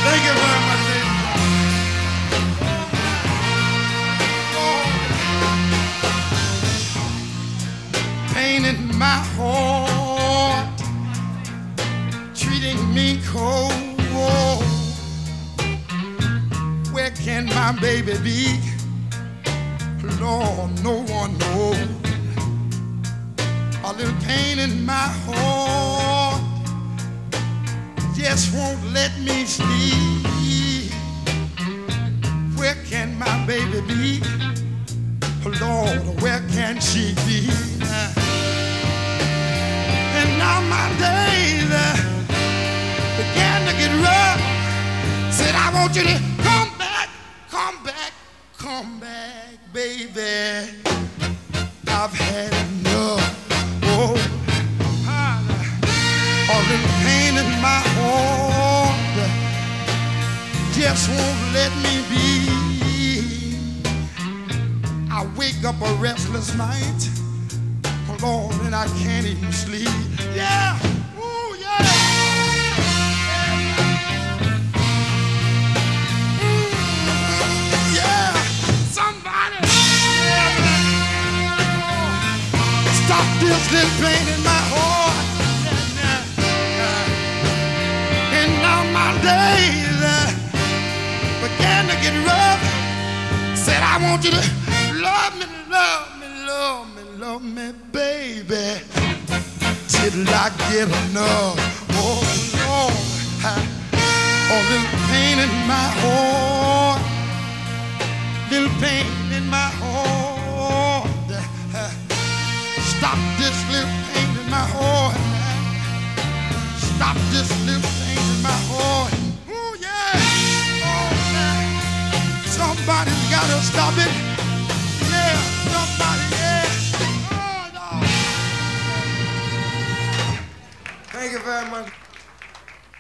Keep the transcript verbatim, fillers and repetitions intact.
Thank you very much, baby. Pain in my heart, treating me cold. Where can my baby be? Lord, no one knows. A little pain in my heart just won't let me sleep. Where can my baby be? Lord, where can she be? And now my days uh, began to get rough. Said, I want you to come back, come back, come back, baby. I've had enough. Oh, all the pain in my heart just won't let me be. I wake up a restless night, oh Lord, and I can't even sleep. Yeah, ooh, yeah. Ooh, yeah, somebody, stop this little pain in my heart. And now my days uh, began to get rough. Said, I want you to love me, love me, love me, love me, baby, till I get enough. Oh, Lord, oh, little pain in my heart, little pain in my heart. Stop this little pain in my heart. Stop this little pain in my heart. Oh, yeah. Oh, yeah. Somebody's gotta stop it. Yeah, somebody, yeah. Oh, no. Thank you very much.